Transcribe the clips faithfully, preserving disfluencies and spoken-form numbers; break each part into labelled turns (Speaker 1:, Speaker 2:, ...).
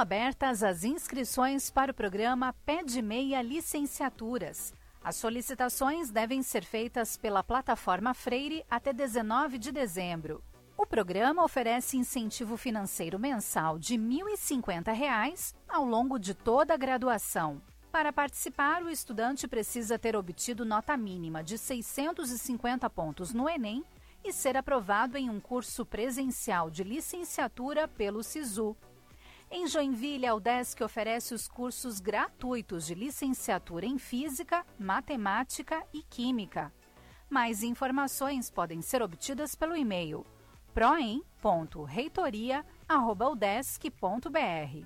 Speaker 1: abertas as inscrições para o programa Pé de Meia Licenciaturas. As solicitações devem ser feitas pela plataforma Freire até dezenove de dezembro. O programa oferece incentivo financeiro mensal de mil e cinquenta reais ao longo de toda a graduação. Para participar, o estudante precisa ter obtido nota mínima de seiscentos e cinquenta pontos no Enem e ser aprovado em um curso presencial de licenciatura pelo SISU. Em Joinville, a UDESC oferece os cursos gratuitos de licenciatura em Física, Matemática e Química. Mais informações podem ser obtidas pelo e-mail proem ponto reitoria arroba udesc ponto br.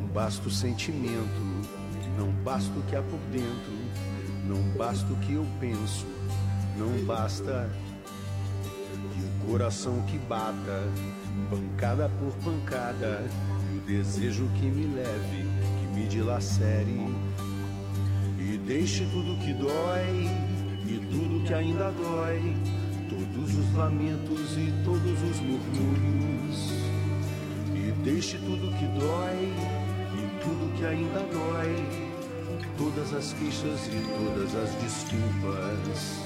Speaker 2: basta o sentimento, não basta o que há por dentro, não basta o que eu penso, não basta. E o coração que bata, pancada por pancada, e o desejo que me leve, que me dilacere, e deixe tudo que dói, e tudo que ainda dói, todos os lamentos e todos os murmúrios, e deixe tudo que dói, e tudo que ainda dói, todas as queixas e todas as desculpas.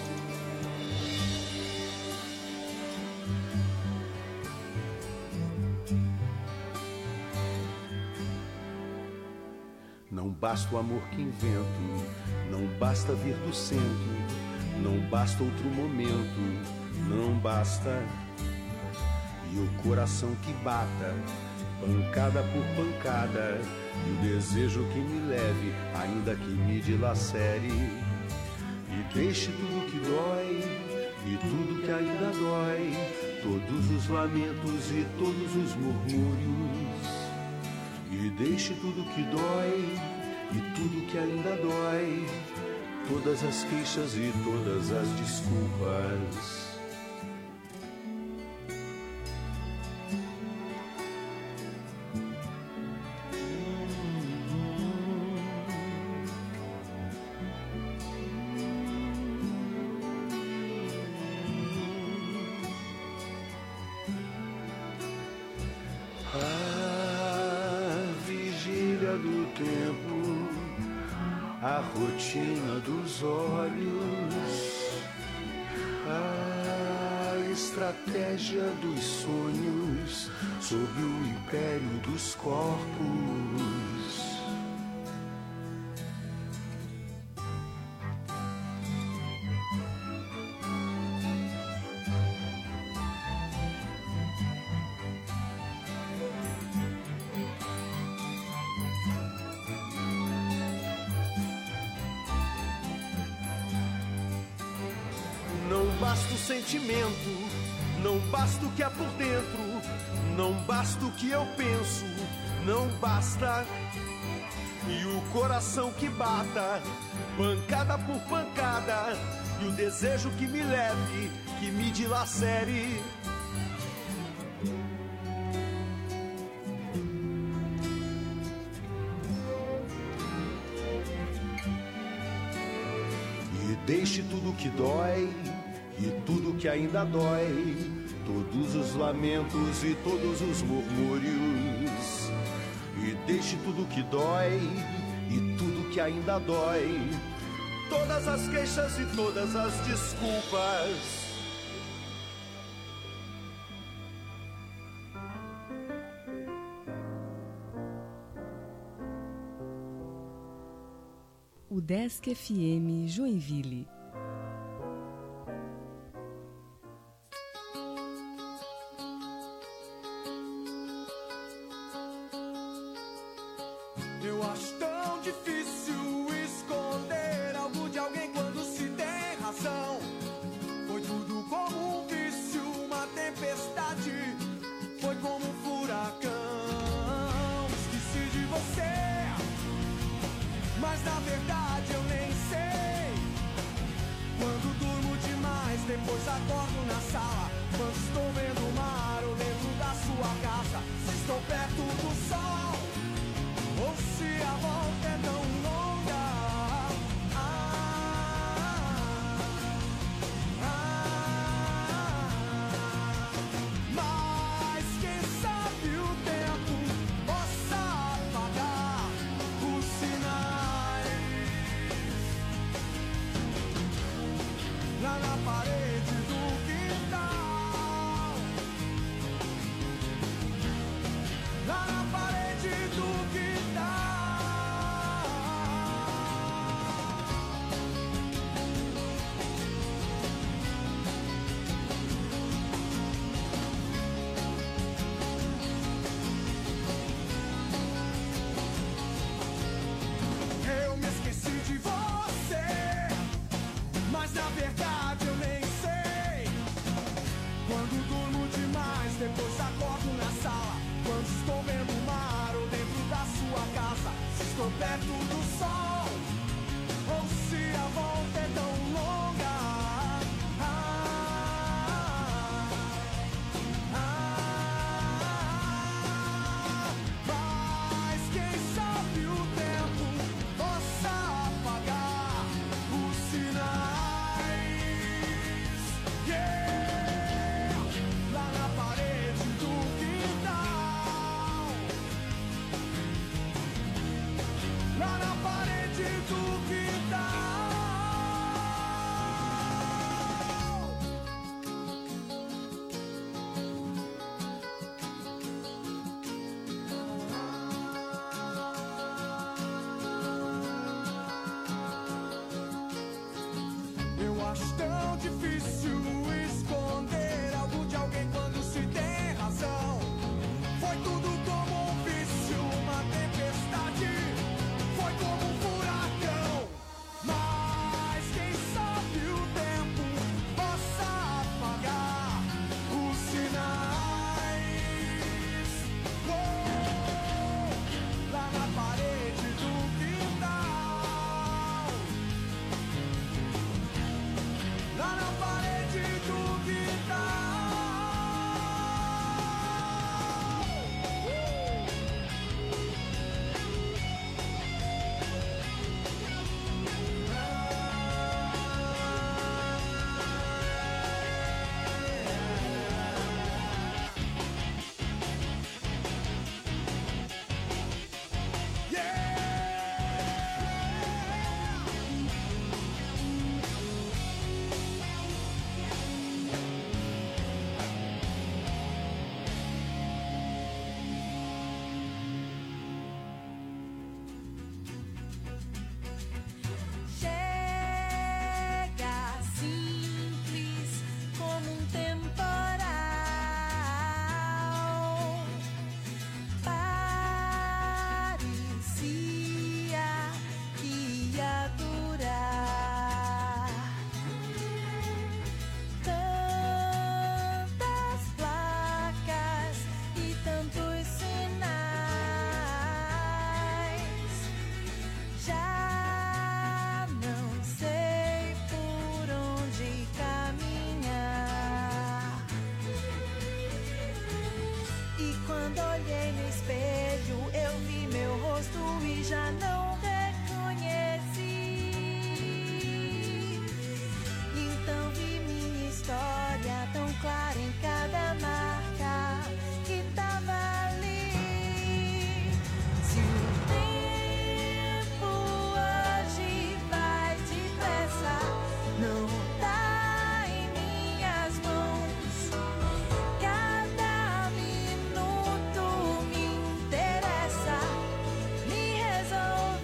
Speaker 2: Não basta o amor que invento, não basta vir do centro, não basta outro momento, não basta. E o coração que bata, pancada por pancada, e o desejo que me leve, ainda que me dilacere, e deixe tudo que dói, e tudo que ainda dói, todos os lamentos e todos os murmúrios, e deixe tudo que dói, e tudo que ainda dói, todas as queixas e todas as desculpas. A rotina dos olhos, a estratégia dos sonhos sob o império dos corpos.
Speaker 3: Sentimento, não basta o que há por dentro, não basta o que eu penso, não basta. E o coração que bata, pancada por pancada, e o desejo que me leve, que me dilacere.
Speaker 2: E deixe tudo que dói, e tudo que ainda dói, todos os lamentos e todos os murmúrios, e deixe tudo que dói, e tudo que ainda dói,
Speaker 3: todas as queixas e todas as desculpas.
Speaker 4: O Desk F M Joinville.
Speaker 3: Depois acordo na sala, quando estou vendo o mar ou dentro da sua casa. Se estou perto do sol, ou se a volta é tão longa. Ah, ah, mas quem sabe o tempo possa apagar os sinais lá na parede. Depois acordo na sala, quando estou vendo o mar ou dentro da sua casa. perto do sol, ou se a volta é tão longa. Ah, ah, mas quem sabe o tempo possa apagar os sinais. Yeah! Lá na parede do quintal, lá na parede do quintal. Eu acho tão difícil esconder algo de alguém quando se tem razão. Foi tudo como um vício, uma tempestade, foi como um furacão. Mas quem sabe o tempo possa apagar os sinais. Oh, lá na parede do quintal, lá na parede do quintal. Chega simples como um temporal. Parecia que ia durar. Tantas placas e tantos sinais. Já não sei por onde caminhar. E quando olhei no espelho, eu vi meu rosto e já não reconheci. Então vi minha história tão clara em cada marca que tava ali. Se o tempo hoje vai depressa, não tá em minhas mãos. Cada minuto me interessa, me resolve.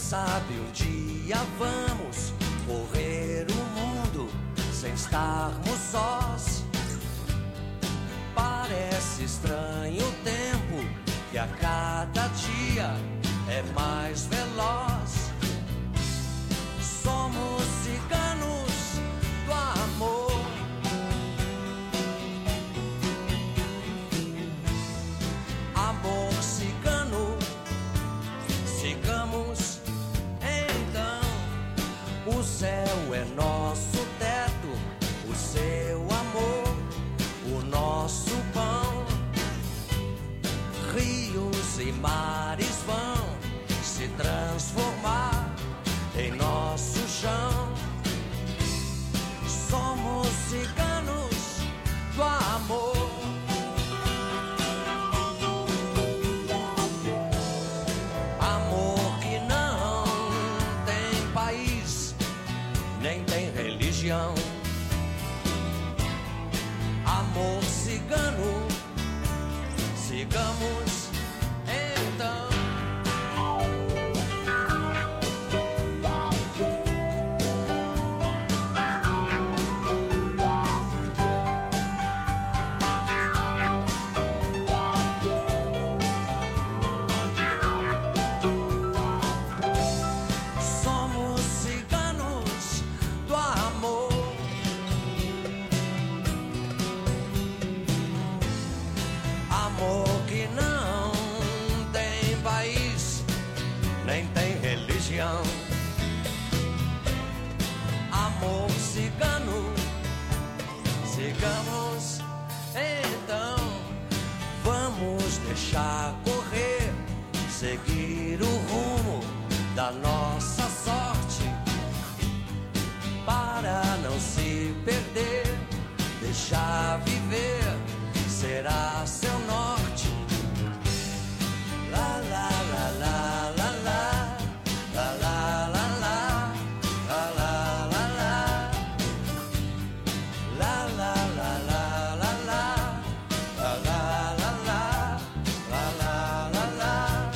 Speaker 5: sabe, um dia vamos correr o mundo sem estarmos sós. Parece estranho o tempo que a cada dia é mais veloz. Somos ciganos do amor. Amor cigano, sigamos então. O céu é nosso teto, o seu amor, o nosso pão. Rios e mares vão se transformar em nosso chão. Somos ciganos do amor. Amor que não tem país, nem tem religião. Amor cigano, sigamos então. Somos ciganos do amor. Amor que não tem país, nem tem religião. Amor cigano, sigamos então. Vamos deixar correr, seguir o rumo da nossa sorte, para não se perder, deixar viver será seu norte. La la la la la la, la la la la, la la la la, la la la la la la, la la la la, la la la la.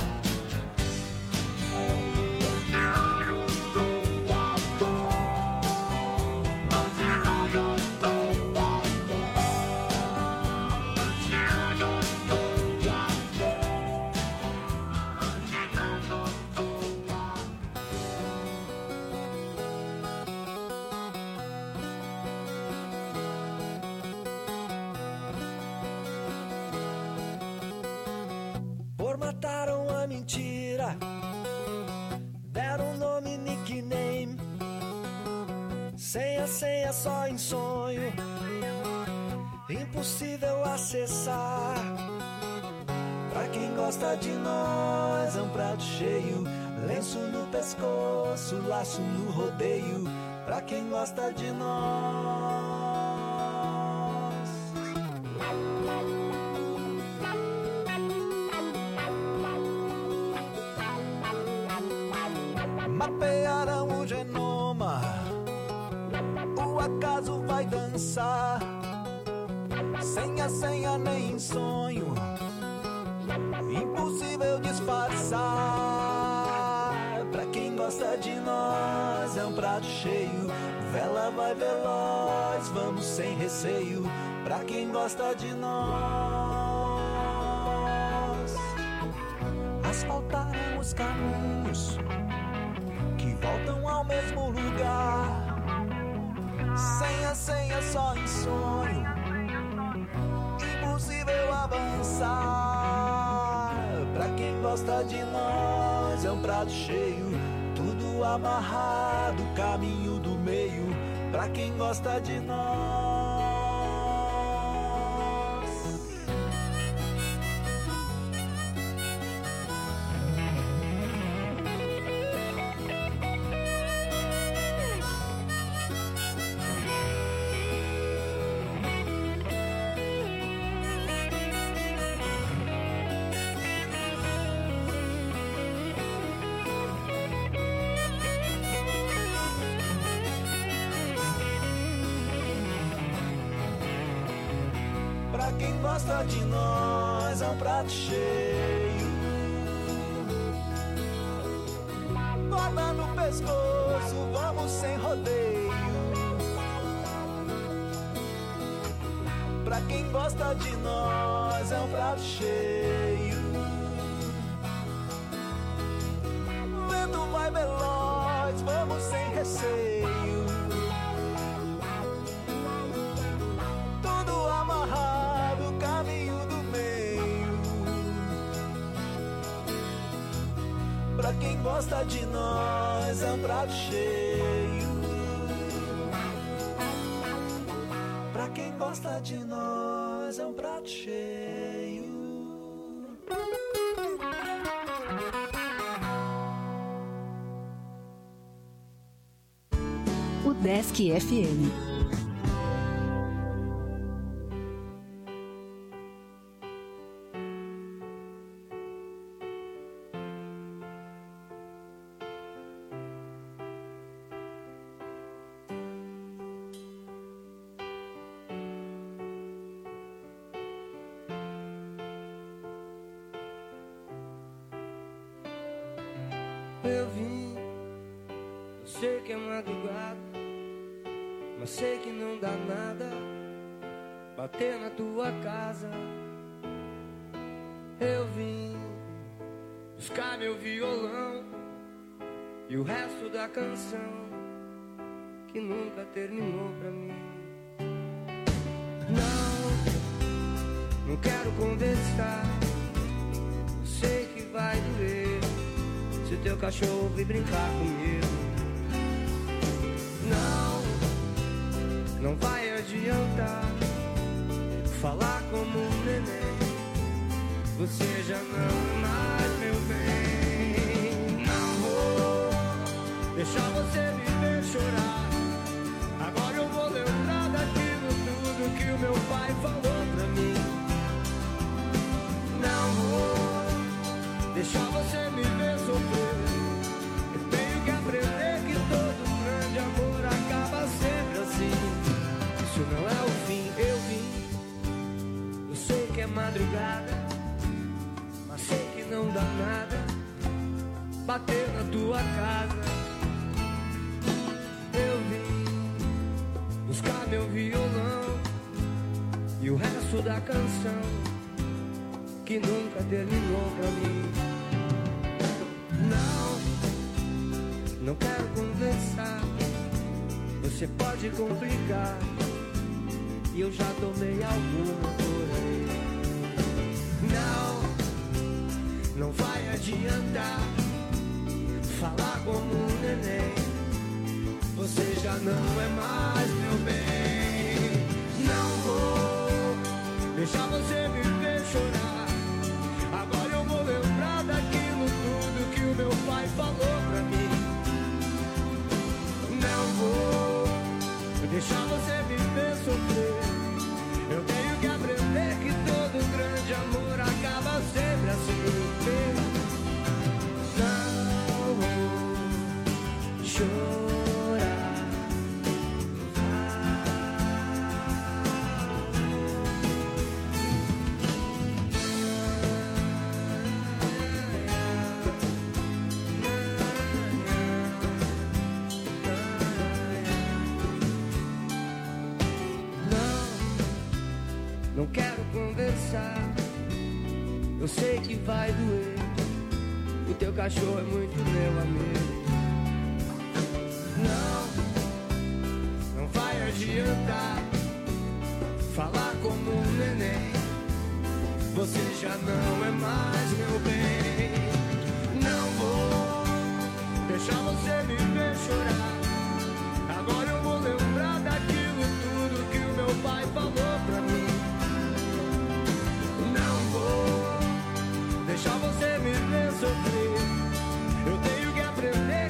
Speaker 5: Formataram a mentira, deram nome, nickname, senha, senha só em sonho, impossível acessar. Pra quem gosta de nós é um prato cheio, lenço no pescoço, laço no rodeio. Pra quem gosta de nós. Mapearam o genoma, o acaso vai dançar. Senha, senha nem em sonho, impossível disfarçar. Pra quem gosta de nós é um prato cheio, vela vai veloz, vamos sem receio. Pra quem gosta de nós, asfaltaram os caminhos que voltam ao mesmo lugar. Senha, senha só em sonho, impossível avançar. Pra quem gosta de nós é um prato cheio, tudo amarrado, caminho do meio. Pra quem gosta de nós. Pra quem gosta de nós é um prato cheio. Toca vamos sem rodeio. Pra quem gosta de nós é um prato cheio. O vento vai veloz, vamos sem receio. Tudo amarrado, caminho do meio. Pra quem gosta de nós é um prato cheio. Pra quem gosta de nós é um prato cheio.
Speaker 4: O Desk F M.
Speaker 6: Eu vim, eu sei que é madrugada, mas sei que não dá nada bater na tua casa. Eu vim buscar meu violão e o resto da canção que nunca terminou pra mim. Não, não quero conversar, eu sei que vai doer se teu cachorro vir brincar comigo. Não, não vai adiantar falar como um neném. Você já não é mais meu bem. Não vou deixar você me ver chorar. Agora eu vou lembrar daquilo tudo que o meu pai falou pra mim. Não vou deixar você me ver sofrer. Eu tenho que aprender que todo grande amor acaba sempre assim. Isso não é o fim, eu vim. Eu sei que é madrugada, mas sei que não dá nada bater na tua casa. Eu vim buscar meu violão e o resto da canção que nunca terminou pra mim. Não, não quero conversar. Você pode complicar e eu já tomei alguma por aí. Não, não vai adiantar falar como um neném. Você já não é mais meu bem. Não vou deixar você me ver chorar. Agora eu vou lembrar daquilo tudo que o meu pai falou pra mim. Não vou deixar você me ver sofrer. Eu tenho que aprender que todo grande amor acaba sempre assim. Não vou chorar. Não quero conversar, eu sei que vai doer. O teu cachorro é muito meu amigo. Não, não vai adiantar falar como um neném. Você já não é mais meu bem. Não vou deixar você me ver chorar. Agora eu vou lembrar daquilo tudo que o meu pai falou pra mim. Deixar você me ver sofrer. Eu tenho que aprender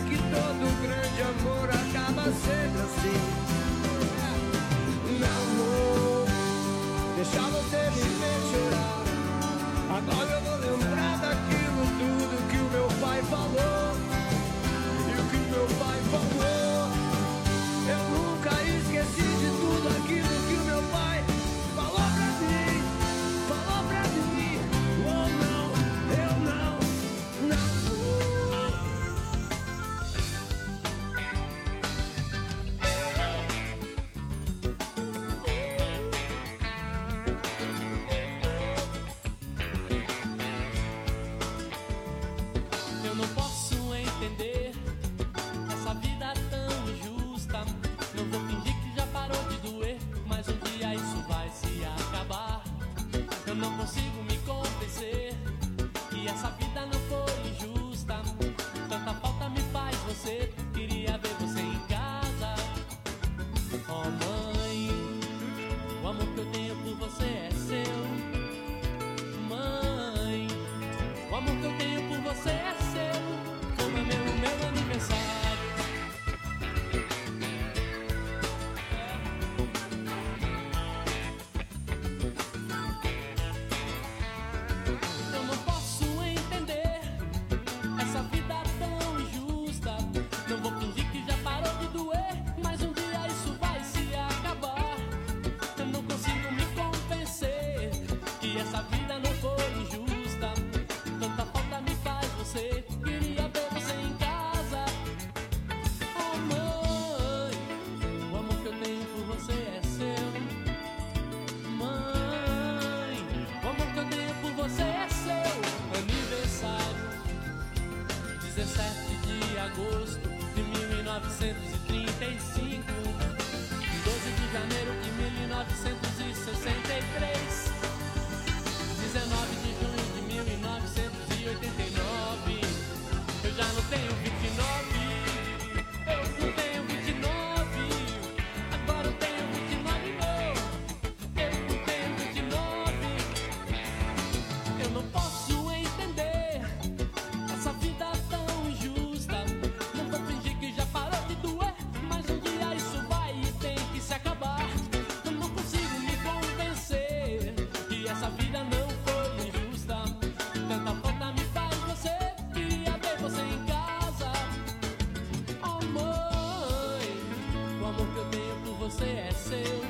Speaker 7: novecentos e trinta e cinco, doze de janeiro de mil novecentos e sessenta e três, dezenove de junho de mil novecentos e oitenta e nove. Eu já não tenho vinte e nove, eu não tenho vinte e nove, agora eu tenho vinte e nove, não, eu não tenho vinte e nove. Eu não posso entender essa vida tão injusta. Não vou fingir que já parou de doer, mas um dia isso vai e tem que se acabar. Eu não consigo me convencer que essa vida não foi injusta. Tanta falta me faz você, queria ver você em casa. Oh mãe, o amor que eu tenho por você é seu.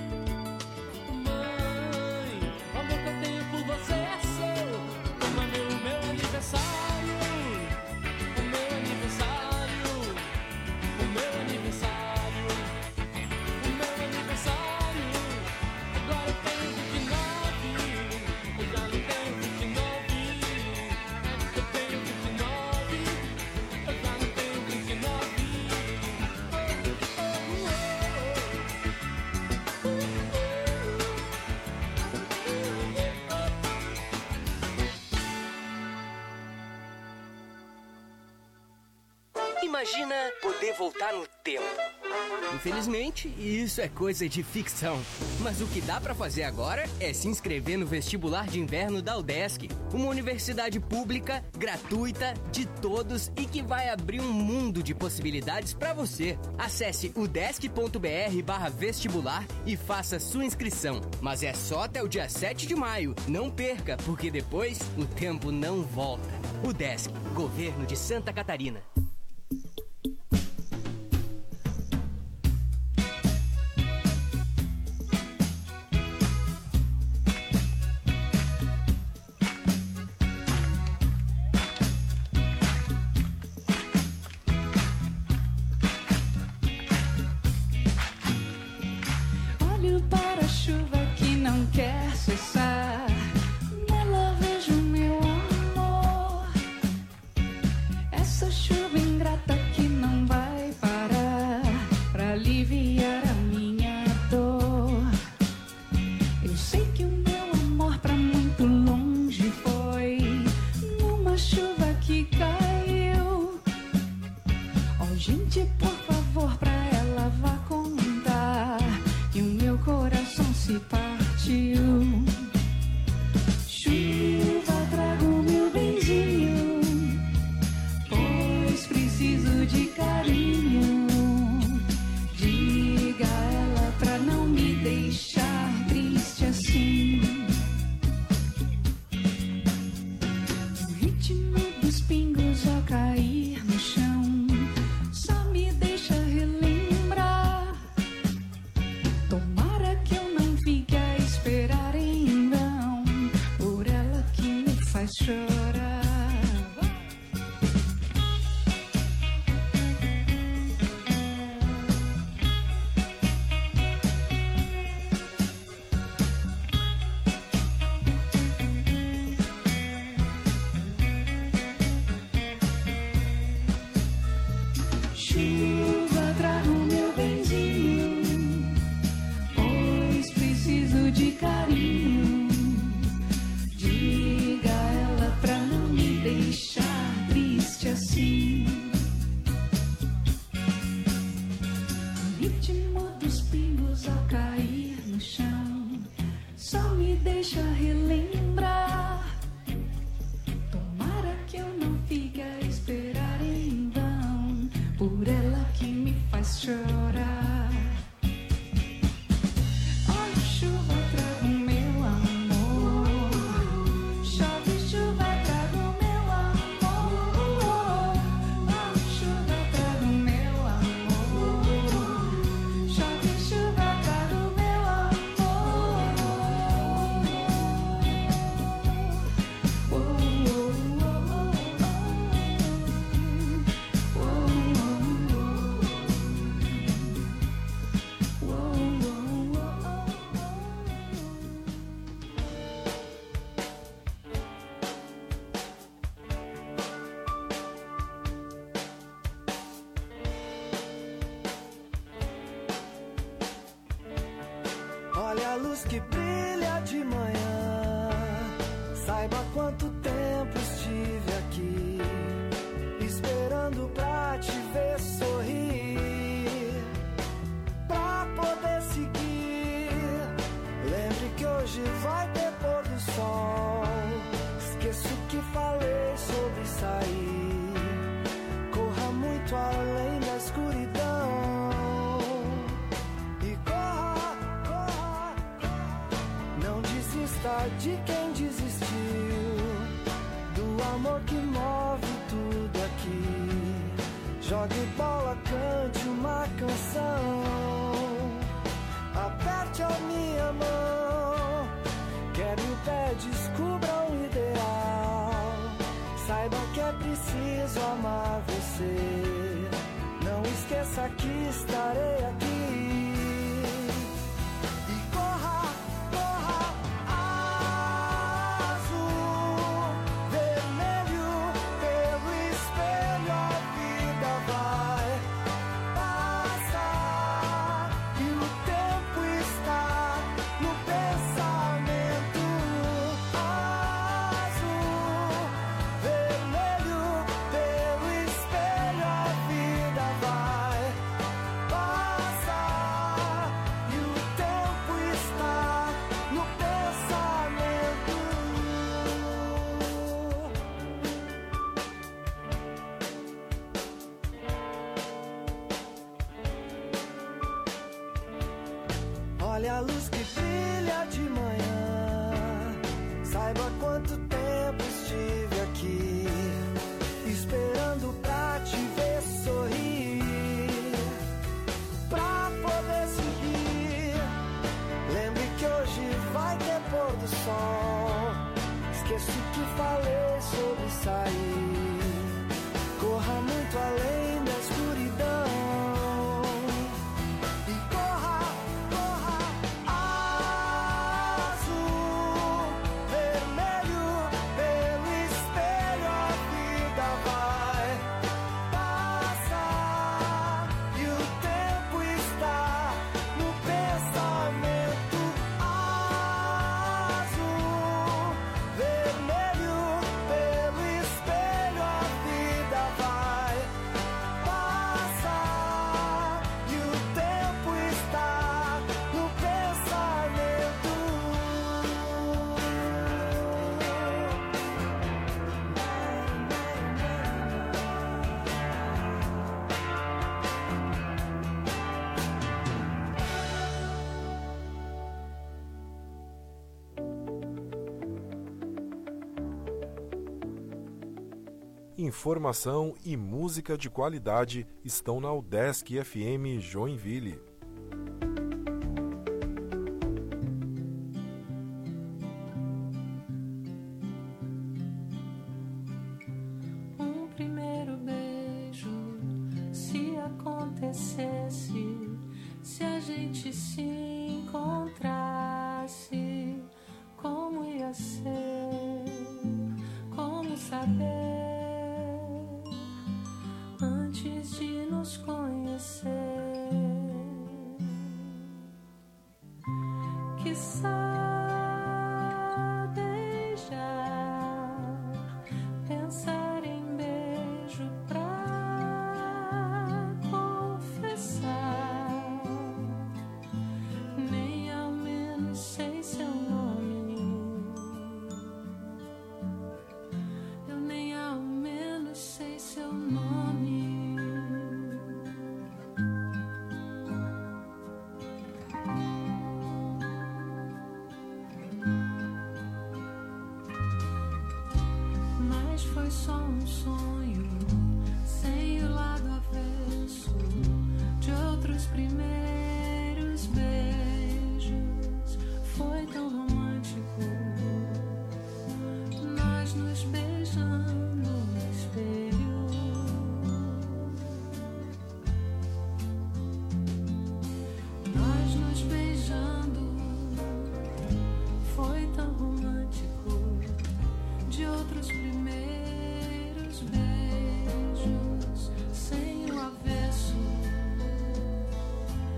Speaker 7: Mãe, o amor que eu tenho por você é seu. Como é meu, meu aniversário, o meu aniversário, o meu aniversário, o meu aniversário. Agora eu tenho vinte e nove, eu já não tenho vinte e nove. Eu tenho vinte e nove, eu já não tenho vinte e nove.
Speaker 8: Imagina poder voltar no tempo. Infelizmente, isso é coisa de ficção. Mas o que dá pra fazer agora é se inscrever no vestibular de inverno da UDESC, uma universidade pública, gratuita, de todos e que vai abrir um mundo de possibilidades pra você. Acesse udesc.br barra vestibular e faça sua inscrição. Mas é só até o dia sete de maio. Não perca, porque depois o tempo não volta. UDESC, Governo de Santa Catarina.
Speaker 9: Olho para a chuva que não quer cessar. Nela vejo meu amor. Essa chuva ingrata que não vai parar pra aliviar a minha dor. Eu sei que o meu amor pra muito longe foi numa chuva que caiu. Oh, gente, por favor, pra ela vá contar que o meu coração se partiu. Chuva, traga o meu benzinho, pois preciso de carinho. Diga a ela pra não me deixar triste assim. O ritmo dos pingos ao cair no chão só me deixa relembrar. Tomara que eu não fique a esperar em vão por ela que me faz chorar. Chuva, traga o meu benzinho, pois preciso de carinho. Diga a ela pra não me deixar triste assim. O ritmo dos pingos ao cair no chão só me deixa relembrar. Tomara que eu não fique a esperar em vão por ela que me faz chorar. Oh, chuva, traga o meu amor. Chove, chuva, traga o meu amor. Oh, chuva, traga o meu amor. Chove, chuva, traga o meu amor. Oh, oh, oh, oh, oh, oh.
Speaker 5: Olha a luz que brilha de manhã, saiba quanto tempo estive aqui, esperando pra te ver sorrir, pra poder seguir. Lembre que hoje vai ter pôr do sol, esqueço que falei sobre sair, corra muito além da escuridão. E corra, corra, não desista de quem desistiu, do amor que move tudo aqui. Jogue bola, cante uma canção, aperte a minha mão, quebre o pé, descubra um ideal, saiba que é preciso amar você, não esqueça que estarei aqui. E corra, corra, azul, vermelho, pelo espelho a vida vai passar e o tempo está no pensamento. Azul, vermelho, pelo espelho a vida vai passar e o tempo está no pensamento. Olha a luz que brilha de manhã, saiba quanto tempo estive aqui, esperando pra te ver sorrir, pra poder seguir. Lembre que hoje vai ter pôr do sol, esqueço que falei sobre sair, corra muito além da escuridão. E corra, corra, azul, vermelho, pelo espelho a vida vai passar e o tempo está no pensamento. Azul, vermelho, pelo espelho a vida vai passar e o tempo está no pensamento.
Speaker 10: Informação e música de qualidade estão na UDESC F M Joinville.
Speaker 9: Um primeiro beijo, se acontecesse, se a gente se encontrasse, como ia ser, como saber, antes de nos conhecer, quiçá beijar, pensar em beijo pra confessar, nem ao menos sei seu nome, eu nem ao menos sei seu nome. Mas foi só um sonho, sem o lado avesso de outros primeiros beijos. Foi tão romântico, nós nos beijando no espelho. Nós nos beijando, foi tão romântico, de outros primeiros beijos, sem o avesso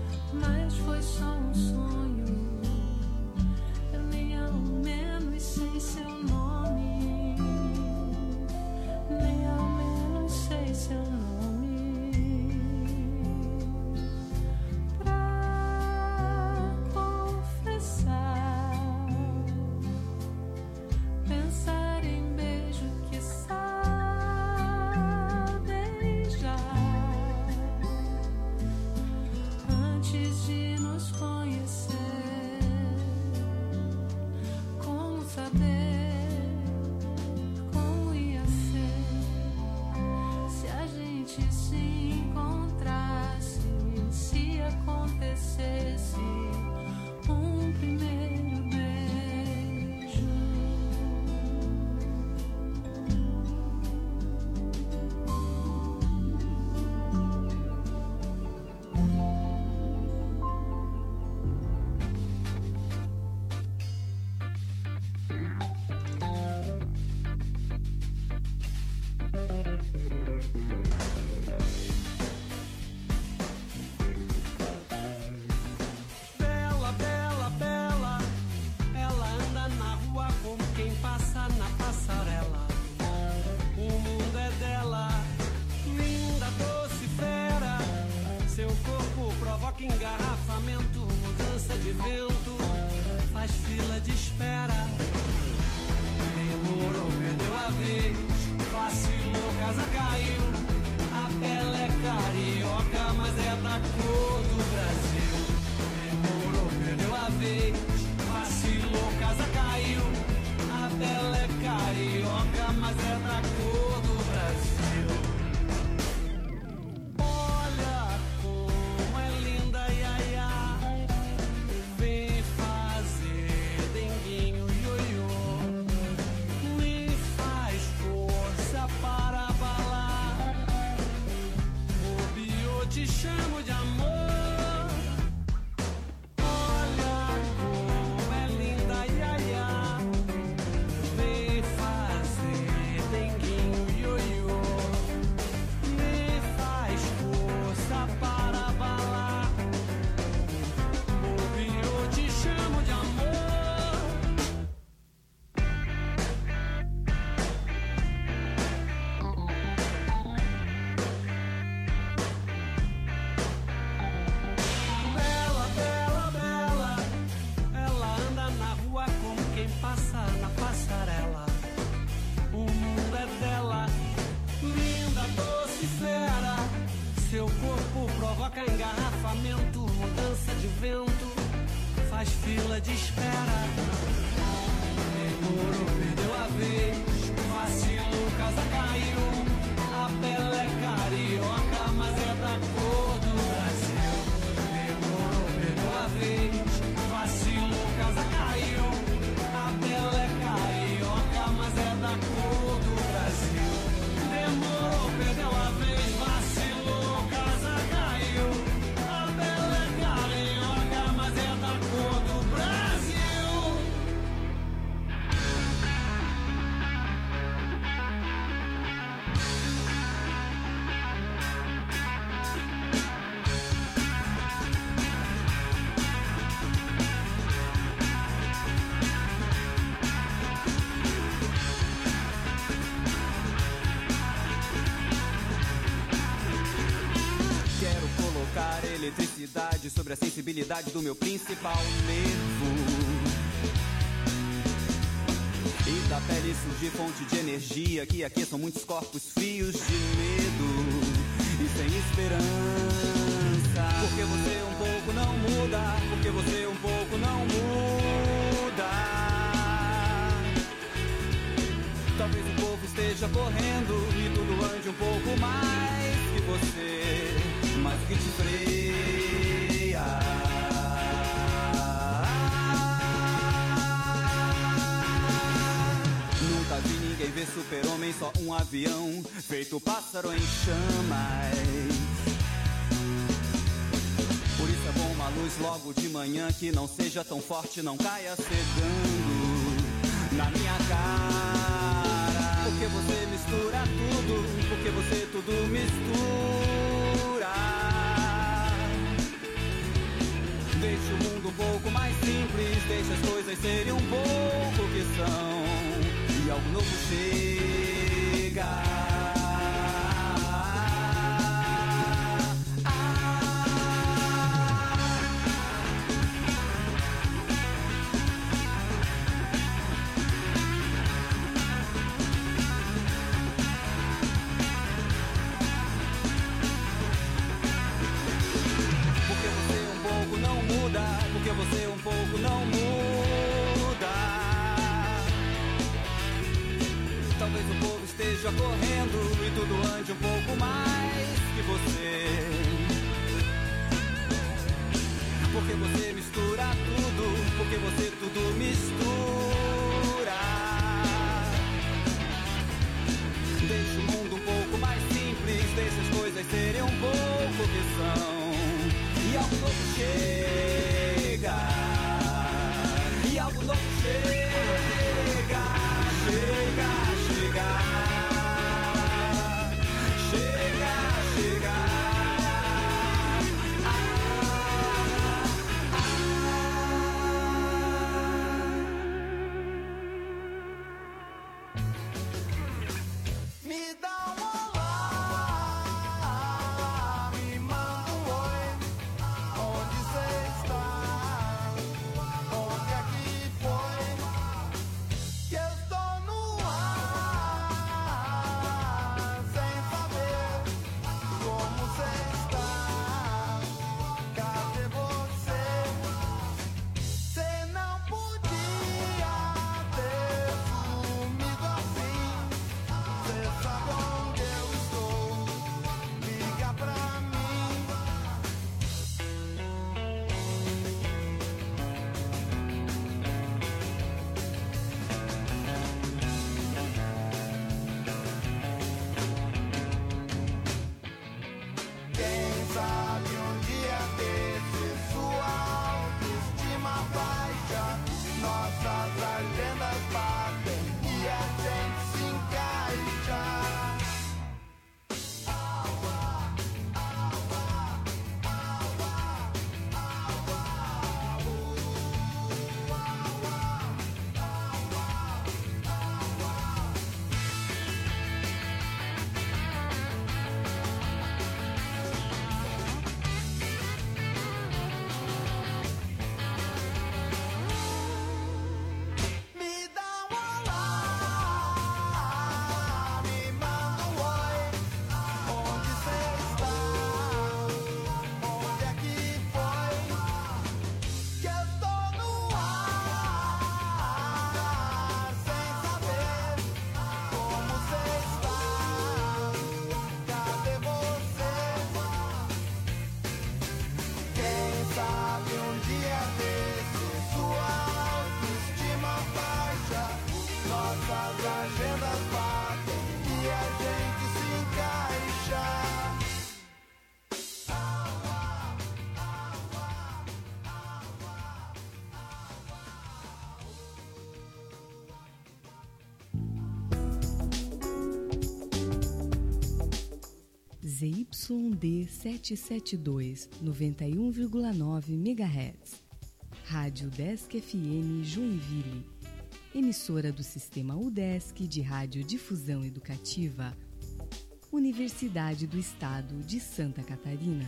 Speaker 9: antes de nos conhecer. Como saber como ia ser se a gente se encontrasse, se acontecesse um primeiro beijo.
Speaker 11: Bela, bela, bela, ela anda na rua como quem passa na passarela. O mundo é dela, linda, doce, fera. Seu corpo provoca engarrafamento, mudança de vento, faz fila de espera. Demorou, perdeu a vez, vacilou, casa caiu. A pele é carioca, mas é da cor do Brasil. Demorou, perdeu a vez, vacilou, casa caiu. A pele é carioca, mas é da cor do Brasil. Olha como é linda, iaia. Vem fazer denguinho, ioiô. Me faz força para abalar. Bobeou, te chamo de amor. Olha como é linda, iaia. Vem fazer denguinho, ioiô. Me faz força para abalar. Bobeou, te chamo de amor. Bela, bela, bela, ela anda na rua como quem passa na passarela. O mundo é dela, linda, doce, fera. Seu corpo provoca engarrafamento, mudança de vento, faz fila de espera. Demorou, perdeu a vez, vacilou, casa caiu. A pele é carioca, mas é da cor do Brasil. Demorou, perdeu a vez, vacilou, casa caiu. A pele é carioca, mas é da cor do Brasil. Demorou, perdeu a vez, vacilou, casa caiu. A pele é carioca, mas é da cor do Brasil.
Speaker 12: Quero colocar eletricidade sobre a sensibilidade do meu principal nervo. E da pele surgir fonte de energia que aqueçam muitos corpos frios de medo e sem esperança. Porque você um pouco não muda, porque você um pouco não muda. Talvez o povo esteja correndo e tudo ande um pouco mais que você, mas o que te freia? Nunca vi ninguém ver super-homem, só um avião feito pássaro em chamas. Por isso é bom uma luz logo de manhã que não seja tão forte, não caia cegando na minha cara. Porque você mistura tudo, porque você tudo mistura. Deixa o mundo um pouco mais simples, deixa as coisas serem um pouco o que são, e algo novo chega. pouco não muda. Talvez o povo esteja correndo e tudo ande um pouco mais que você. Porque você mistura tudo, porque você tudo mistura. Deixa o mundo um pouco mais simples, deixa as coisas serem um pouco o que são. E algo novo chega, e algo novo chega, chega, chega, chega, chega. Ah, ah. Me dá um olá, me manda um oi. Onde cê está? Onde é que foi? Que eu estou no ar, sem saber como cê está. Cadê você? Cê não podia ter sumido assim. Cê sabe onde eu estou? Liga pra mim. Quem sabe um dia desse sua autoestima baixa, nossas agendas batem e a gente se encaixa. Me dá um olá, me manda um oi. Onde cê está? Onde é que foi? Que eu estou no ar, sem saber como cê está. Cadê você? Quem sabe um dia desse sua autoestima baixa, nossas agendas batem e a gente se encaixa.
Speaker 4: Z Y D setecentos e setenta e dois, noventa e um vírgula nove megahertz. Rádio Udesc F M Joinville. Emissora do Sistema Udesc de Radiodifusão Educativa. Universidade do Estado de Santa Catarina.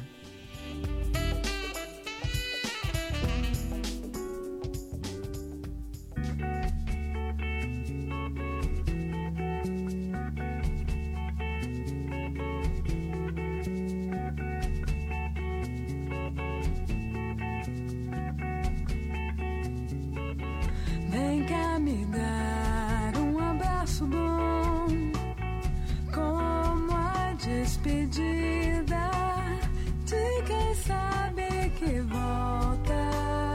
Speaker 9: Vem cá me dar um abraço bom, como a despedida de quem sabe que volta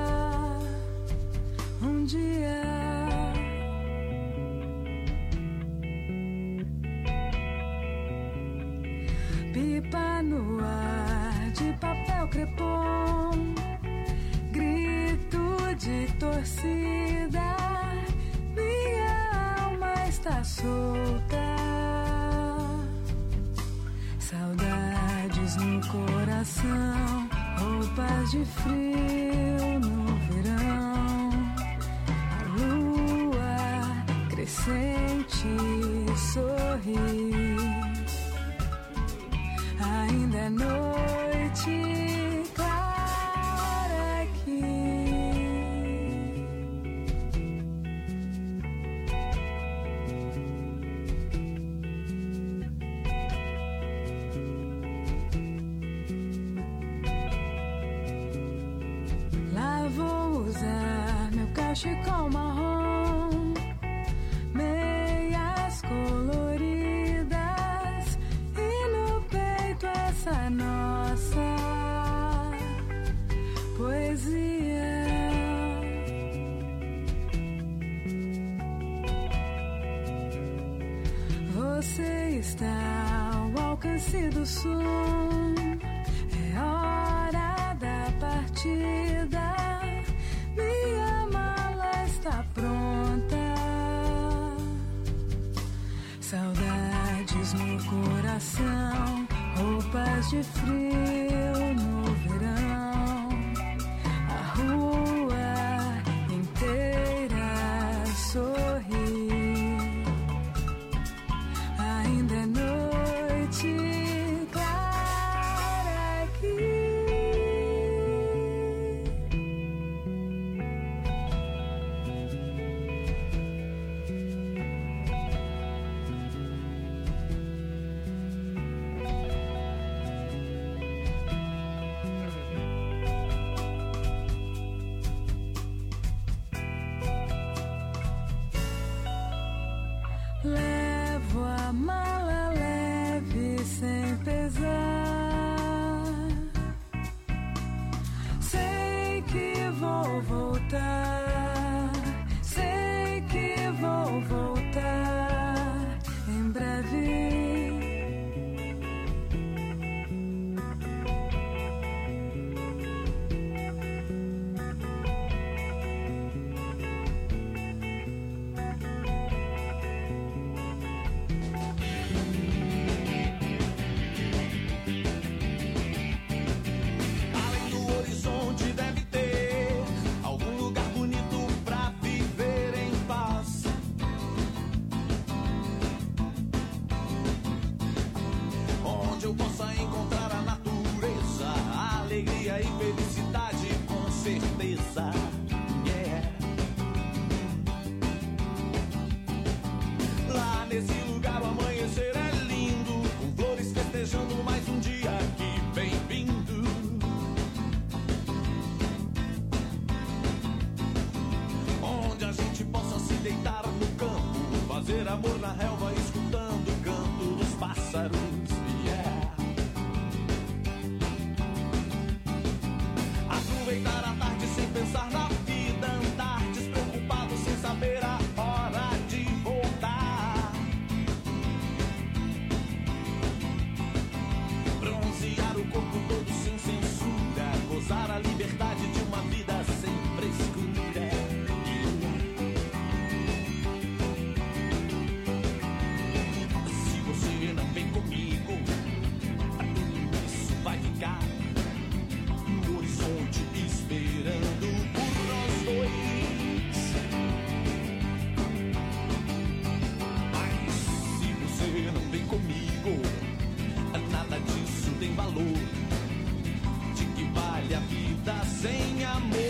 Speaker 9: um dia. Pipa no ar de papel crepom, grito de torcida, minha alma está solta. Saudades no coração, roupas de frio no verão. A lua crescente sorri. Ainda é noite clara aqui. Lá vou usar cachecol marrom, meias coloridas e no peito essa nossa poesia. Você está ao alcance do som, é hora da partida. Minha mala está pronta, saudades no coração, roupas de frio no verão, a rua inteira sorri. Ainda é noite clara aqui. Levo a mala leve sem pesar. Sei que vou voltar, sei que vou voltar em breve.
Speaker 3: Além do horizonte deve ter algum lugar bonito pra viver em paz. Onde eu possa encontrar a natureza, a alegria e felicidade com certeza. Yeah. Lá nesse lugar o amanhecer é lindo, com flores festejando mais um dia que bem-vindo. Onde a gente possa se deitar no campo, fazer amor na relva, escutando o canto dos pássaros. Yeah. Aproveitar a tarde sem pensar na vida, andar despreocupado sem saber a hora de voltar. Bronzear o corpo todo sem censura, gozar a liberdade de uma vida sem frescura. Se você não vem comigo, tudo isso vai ficar no horizonte esperando por nós dois. Mas se você não vem comigo, nada disso tem valor. De que vale a vida sem amor?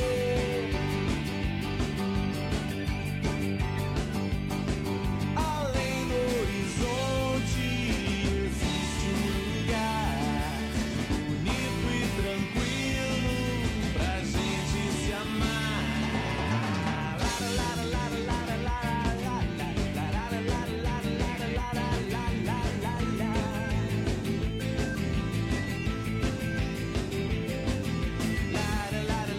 Speaker 3: Além do horizonte existe um lugar bonito e tranquilo pra gente se amar. La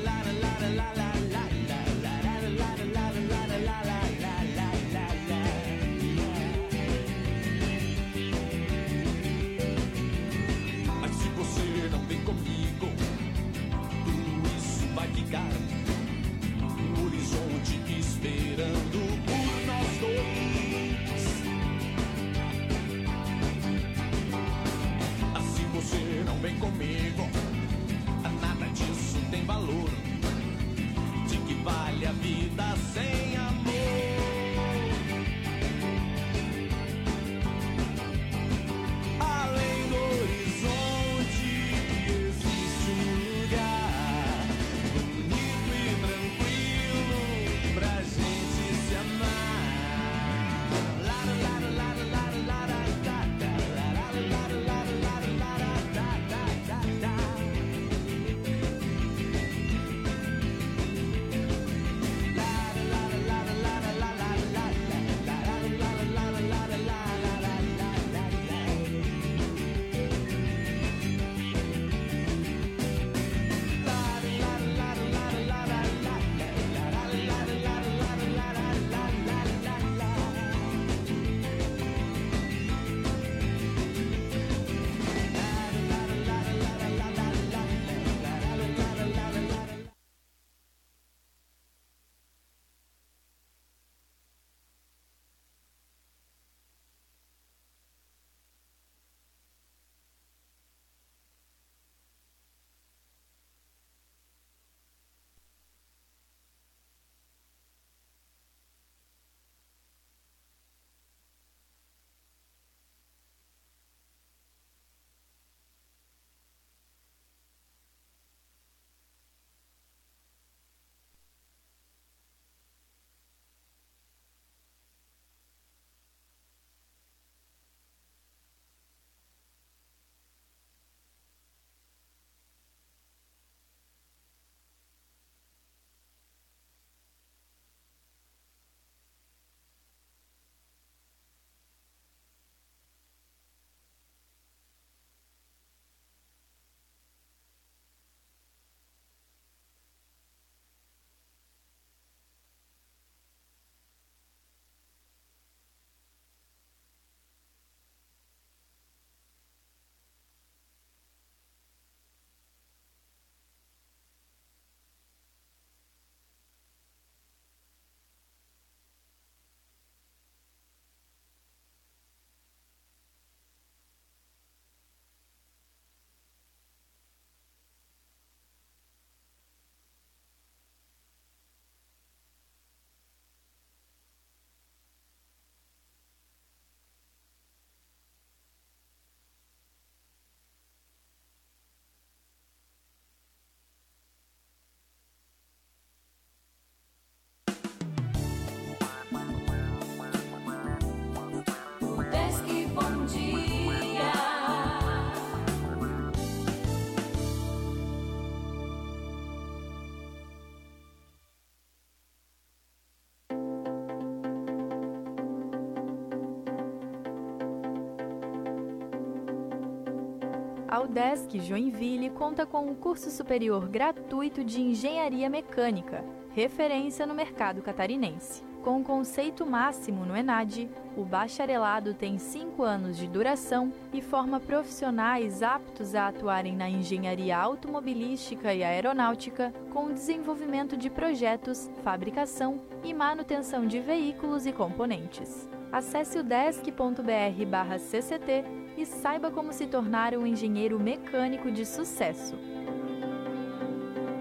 Speaker 13: A UDESC Joinville conta com um curso superior gratuito de Engenharia Mecânica, referência no mercado catarinense. Com o conceito máximo no ENAD, o bacharelado tem cinco anos de duração e forma profissionais aptos a atuarem na engenharia automobilística e aeronáutica, com o desenvolvimento de projetos, fabricação e manutenção de veículos e componentes. Acesse udesc ponto br barra C C T e saiba como se tornar um engenheiro mecânico de sucesso.